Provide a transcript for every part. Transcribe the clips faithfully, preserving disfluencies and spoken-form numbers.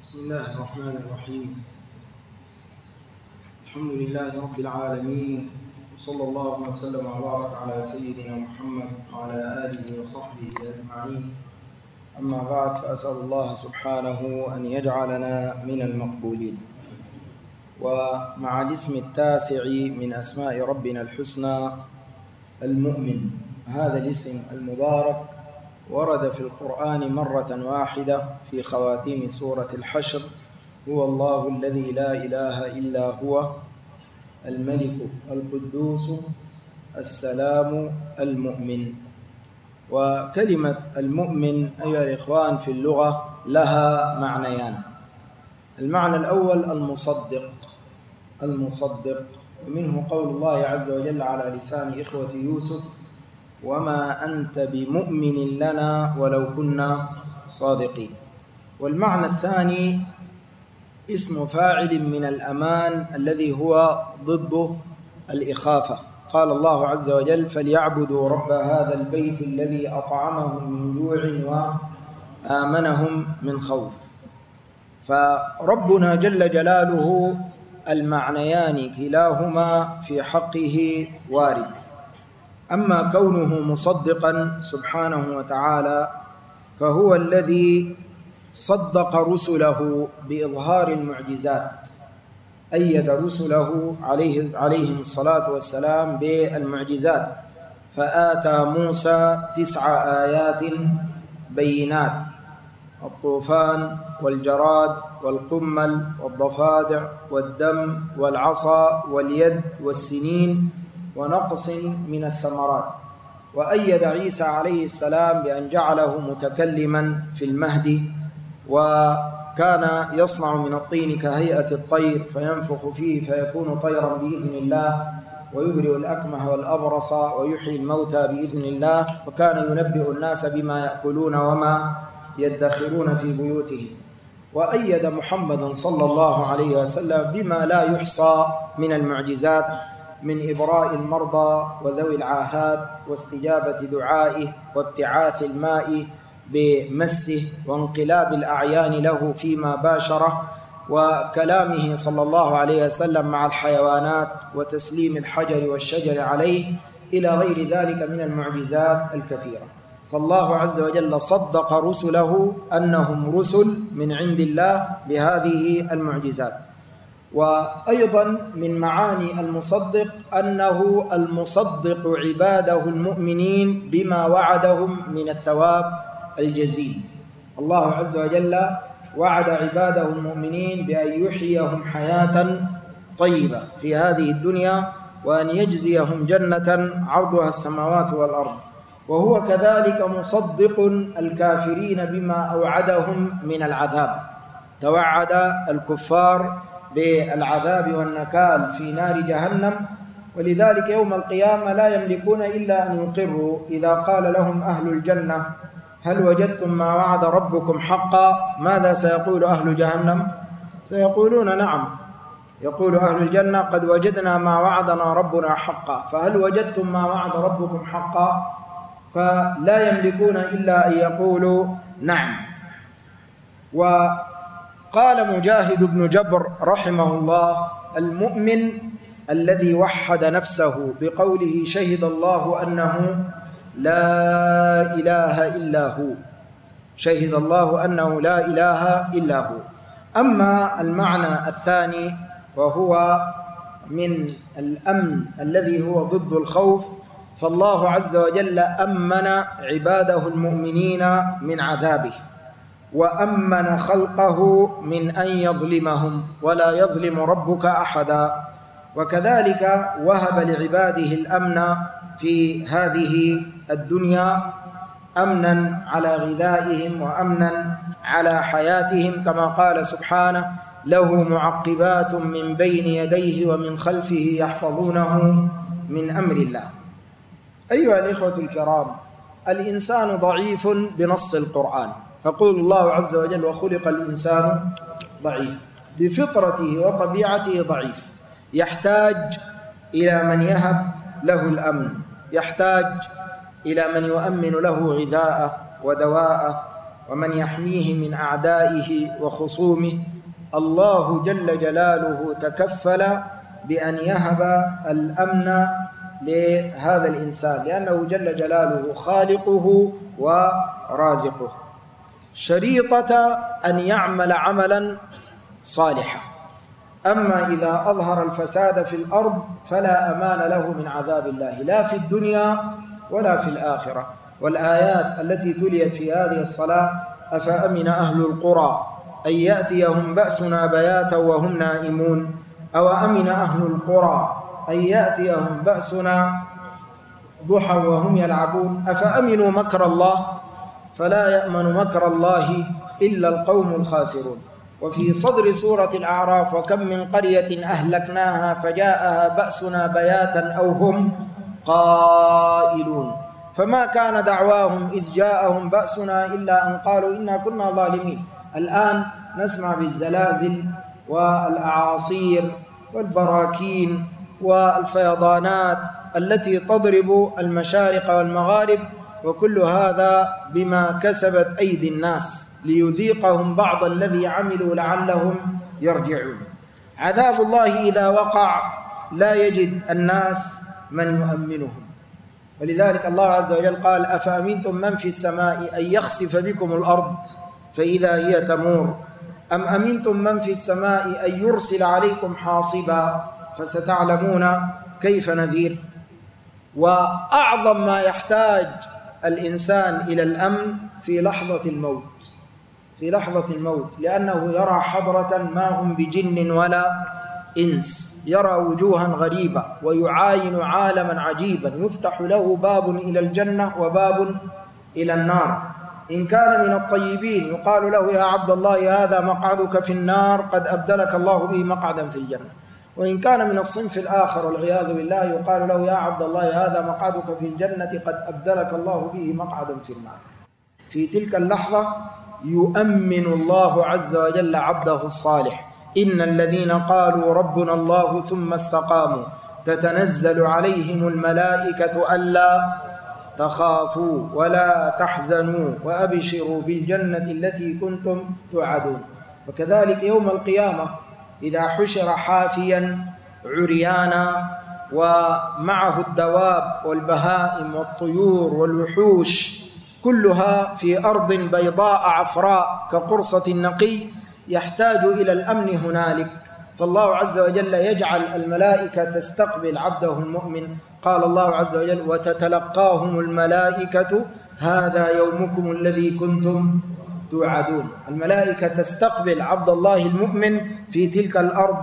بسم الله الرحمن الرحيم. الحمد لله رب العالمين، وصلى الله وسلم وبارك على سيدنا محمد وعلى آله وصحبه أجمعين. أما بعد، فأسأل الله سبحانه أن يجعلنا من المقبولين. ومع الاسم التاسع من أسماء ربنا الحسنى المؤمن، هذا الاسم المبارك ورد في القرآن مرة واحدة في خواتيم سورة الحشر: هو الله الذي لا إله إلا هو الملك القدوس السلام المؤمن. وكلمة المؤمن أيها الإخوان في اللغة لها معنيان. المعنى الأول المصدق المصدق ومنه قول الله عز وجل على لسان إخوة يوسف: وما أنت بمؤمن لنا ولو كنا صادقين. والمعنى الثاني اسم فاعل من الأمان الذي هو ضد الإخافة. قال الله عز وجل: فليعبدوا رب هذا البيت الذي أطعمهم من جوع وآمنهم من خوف. فربنا جل جلاله المعنيان كلاهما في حقه وارد. أما كونه مصدقا سبحانه وتعالى فهو الذي صدق رسله بإظهار المعجزات، أيد رسله عليه عليهم الصلاة والسلام بالمعجزات، فآتى موسى تسع آيات بينات: الطوفان والجراد والقمل والضفادع والدم والعصا واليد والسنين ونقص من الثمرات. وأيد عيسى عليه السلام بأن جعله متكلما في المهد، وكان يصنع من الطين كهيئة الطير فينفخ فيه فيكون طيرا بإذن الله، ويبرئ الأكمه والأبرص ويحيي الموتى بإذن الله، وكان ينبئ الناس بما يأكلون وما يدخرون في بيوتهم. وأيد محمدا صلى الله عليه وسلم بما لا يحصى من المعجزات، من إبراء المرضى وذوي العاهات واستجابة دعائه وابتعاث الماء بمسه وانقلاب الأعيان له فيما باشره، وكلامه صلى الله عليه وسلم مع الحيوانات وتسليم الحجر والشجر عليه، إلى غير ذلك من المعجزات الكثيرة. فالله عز وجل صدق رسله أنهم رسل من عند الله بهذه المعجزات. وأيضا من معاني المصدق أنه المصدق عباده المؤمنين بما وعدهم من الثواب الجزيل. الله عز وجل وعد عباده المؤمنين بأن يحييهم حياة طيبة في هذه الدنيا، وأن يجزيهم جنة عرضها السماوات والأرض. وهو كذلك مصدق الكافرين بما أوعدهم من العذاب. توعد الكفار بالعذاب والنكال في نار جهنم، ولذلك يوم القيامة لا يملكون إلا أن يقروا إذا قال لهم أهل الجنة: هل وجدتم ما وعد ربكم حقا؟ ماذا سيقول أهل جهنم؟ سيقولون نعم. يقول أهل الجنة: قد وجدنا ما وعدنا ربنا حقا. فهل وجدتم ما وعد ربكم حقا؟ فلا يملكون إلا أن يقولوا نعم. وقال مجاهد بن جبر رحمه الله: المؤمن الذي وحد نفسه بقوله: شهد الله أنه لا إله إلا هو. شهد الله أنه لا إله إلا هو. أما المعنى الثاني وهو من الأمن الذي هو ضد الخوف، فالله عز وجل أمن عباده المؤمنين من عذابه، وأمن خلقه من أن يظلمهم، ولا يظلم ربك أحدا. وكذلك وهب لعباده الأمن في هذه الدنيا، أمنا على غذائهم وأمنا على حياتهم، كما قال سبحانه: له معقبات من بين يديه ومن خلفه يحفظونه من أمر الله. أيها الإخوة الكرام، الإنسان ضعيف بنص القرآن. يقول الله عز وجل: وخلق الإنسان ضعيف. بفطرته وطبيعته ضعيف، يحتاج إلى من يهب له الأمن، يحتاج إلى من يؤمن له غذاءه ودواءه ومن يحميه من أعدائه وخصومه. الله جل جلاله تكفل بأن يهب الأمن لهذا الإنسان، لأنه جل جلاله خالقه ورازقه، شريطة أن يعمل عملا صالحا. أما إذا أظهر الفساد في الأرض فلا أمان له من عذاب الله، لا في الدنيا ولا في الآخرة. والآيات التي تليت في هذه الصلاة: أفأمن أهل القرى أن يأتيهم بأسنا بياتا وهم نائمون، أو أمن أهل القرى أن يأتيهم بأسنا ضحى وهم يلعبون، أفأمنوا مكر الله فلا يأمن مكر الله إلا القوم الخاسرون. وفي صدر سورة الأعراف: وكم من قرية أهلكناها فجاءها بأسنا بياتا أو هم قائلون، فما كان دعواهم إذ جاءهم بأسنا إلا أن قالوا إنا كنا ظالمين. الآن نسمع بالزلازل والأعاصير والبراكين والفيضانات التي تضرب المشارق والمغارب، وكل هذا بما كسبت أيدي الناس ليذيقهم بعض الذي عملوا لعلهم يرجعون. عذاب الله إذا وقع لا يجد الناس من يؤمنهم، ولذلك الله عز وجل قال: أفأمنتم من في السماء أن يخسف بكم الأرض فإذا هي تمور، أم أمنتم من في السماء أن يرسل عليكم حاصبا فستعلمون كيف نذير. وأعظم ما يحتاج الإنسان إلى الأمن في لحظة الموت، في لحظة الموت، لأنه يرى حضرة ما هم بجن ولا إنس، يرى وجوها غريبة ويعاين عالما عجيبا، يفتح له باب إلى الجنة وباب إلى النار. إن كان من الطيبين يقال له: يا عبد الله هذا مقعدك في النار قد أبدلك الله به مقعدا في الجنة. وإن كان من الصنف الآخر والعياذ بالله يقال له: يا عبد الله هذا مقعدك في الجنة قد أبدلك الله به مقعدا في النار. في تلك اللحظة يؤمن الله عز وجل عبده الصالح: إن الذين قالوا ربنا الله ثم استقاموا تتنزل عليهم الملائكة ألا تخافوا ولا تحزنوا وأبشروا بالجنة التي كنتم توعدون. وكذلك يوم القيامة إذا حشر حافيا عريانا ومعه الدواب والبهائم والطيور والوحوش كلها في أرض بيضاء عفراء كقرصة النقي، يحتاج إلى الأمن هنالك، فالله عز وجل يجعل الملائكة تستقبل عبده المؤمن. قال الله عز وجل: وتتلقاهم الملائكة هذا يومكم الذي كنتم توعدون. الملائكة تستقبل عبد الله المؤمن في تلك الأرض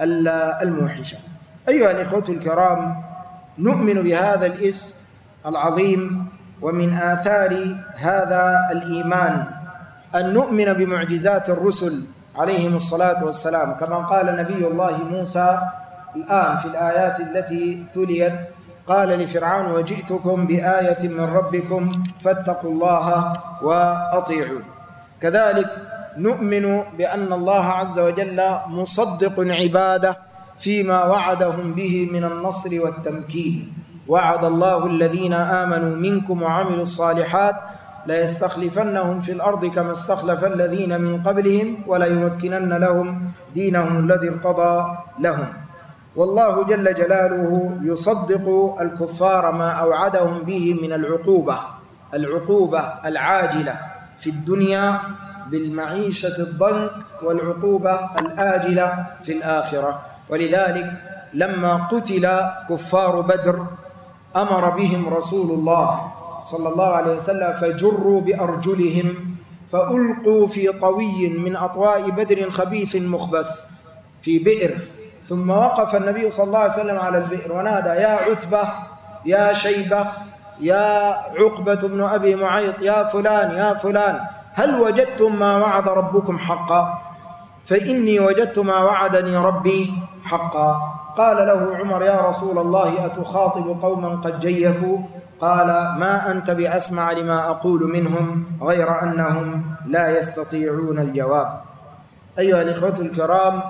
الموحشة. أيها الإخوة الكرام، نؤمن بهذا الاسم العظيم، ومن آثار هذا الإيمان أن نؤمن بمعجزات الرسل عليهم الصلاة والسلام، كما قال نبي الله موسى الآن في الآيات التي تليت: قال لفرعون: وجئتكم بآية من ربكم فاتقوا الله وأطيعون. كذلك نؤمن بأن الله عز وجل مصدق عباده فيما وعدهم به من النصر والتمكين. وعد الله الذين آمنوا منكم وعملوا الصالحات ليستخلفنهم في الأرض كما استخلف الذين من قبلهم وليمكنن لهم دينهم الذي ارتضى لهم. والله جل جلاله يصدق الكفار ما أوعدهم به من العقوبة العقوبة العاجلة في الدنيا بالمعيشة الضنك، والعقوبة الآجلة في الآخرة. ولذلك لما قتل كفار بدر أمر بهم رسول الله صلى الله عليه وسلم فجروا بأرجلهم فألقوا في طوي من أطواء بدر خبيث مخبث في بئر، ثم وقف النبي صلى الله عليه وسلم على البئر ونادى: يا عتبة، يا شيبة، يا عقبة بن أبي معيط، يا فلان يا فلان، هل وجدتم ما وعد ربكم حقا؟ فإني وجدت ما وعدني ربي حقا. قال له عمر: يا رسول الله أتخاطب قوما قد جيفوا؟ قال: ما أنت بأسمع لما أقول منهم غير أنهم لا يستطيعون الجواب. أيها الإخوة الكرام،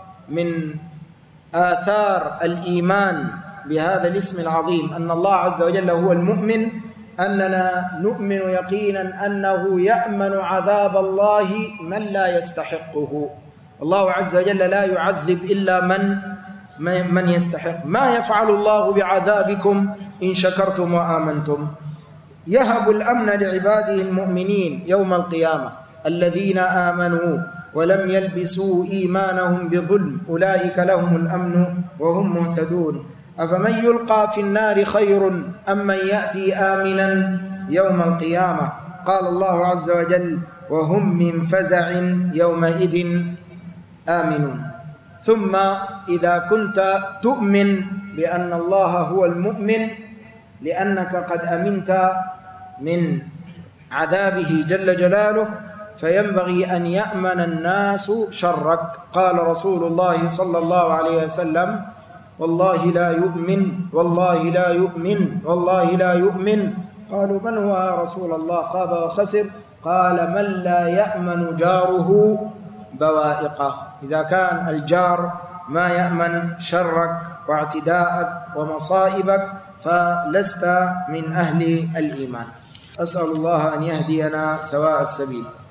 من آثار الإيمان بهذا الاسم العظيم أن الله عز وجل هو المؤمن، أننا نؤمن يقينا أنه يأمن عذاب الله من لا يستحقه. الله عز وجل لا يعذب إلا من من يستحق. ما يفعل الله بعذابكم إن شكرتم وآمنتم. يهب الأمن لعباده المؤمنين يوم القيامة الذين آمنوا ولم يلبسوا إيمانهم بظلم أولئك لهم الأمن وهم مهتدون. أفمن يلقى في النار خير أم من يأتي آمنا يوم القيامة. قال الله عز وجل وهم من فزع يومئذ آمنون. ثم إذا كنت تؤمن بأن الله هو المؤمن لأنك قد أمنت من عذابه جل جلاله، فينبغي أن يأمن الناس شرك. قال رسول الله صلى الله عليه وسلم والله لا يؤمن والله لا يؤمن والله لا يؤمن. قالوا من هو يا رسول الله؟ خاب وخسر. قال من لا يأمن جاره بوائقه. إذا كان الجار ما يأمن شرك واعتداءك ومصائبك فلست من أهل الإيمان. أسأل الله أن يهدينا سواء السبيل.